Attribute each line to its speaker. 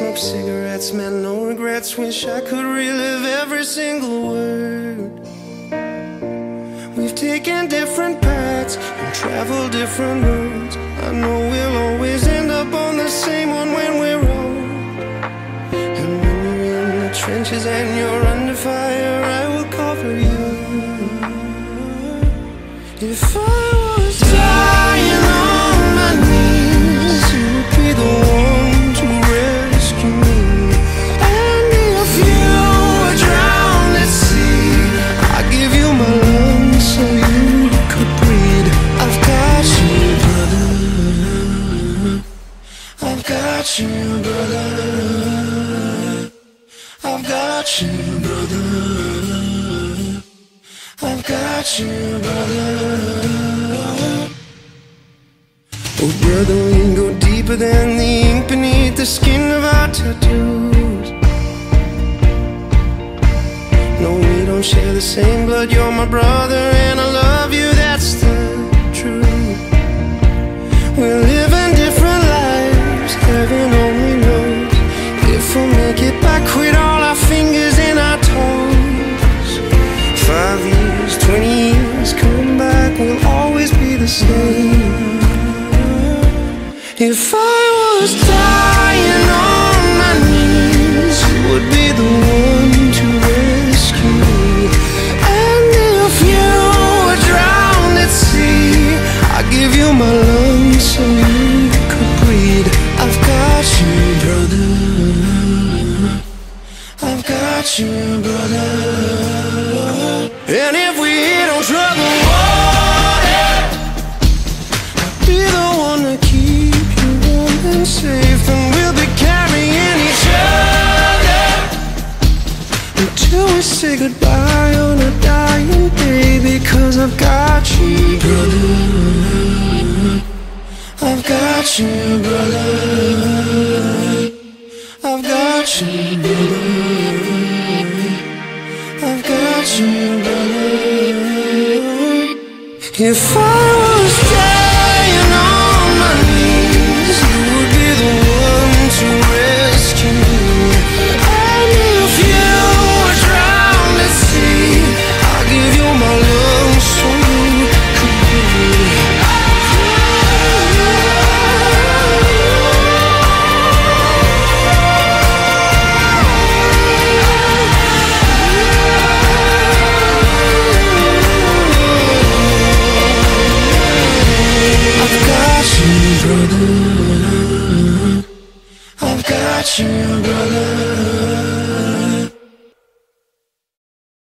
Speaker 1: smoke cigarettes, man, no regrets. Wish I could relive every single word. We've taken different paths and traveled different roads. I know we'll always end up on the same one when we're old. And when you're in the trenches and you're under fire, I will cover you. If I was dying on my knees, you would be the one to rescue me. And if you were drowned at sea, I'd give you my lungs so you could breathe. I've got you, brother. I've got you, brother. I've got you, brother. I've got you, brother. Oh, brother, we go deeper than the ink beneath the skin of our tattoos. No, we don't share the same blood. You're my brother and I love you, that's the truth. We're living different lives, heaven only knows if we'll make it back with all our fingers and our toes. 5 years, 20 years, come back, we'll always be the same. If I was dying on my knees, you would be the one to rescue me. And if you were drowned at sea, I'd give you my lungs so you could breathe. I've got you, brother. I've got you, brother. And if we hit on troubled water, I'll be the one to keep you warm and safe. And we'll be carrying each other until we say goodbye on a dying day. Because I've got you, brother. I've got you, brother. I've got you, brother. I've got you, brother. If I was dying on my knees, you would be the one to rescue me. And if you were drowned at sea, I'll give you my lungs so you could breathe. I've got you, brother.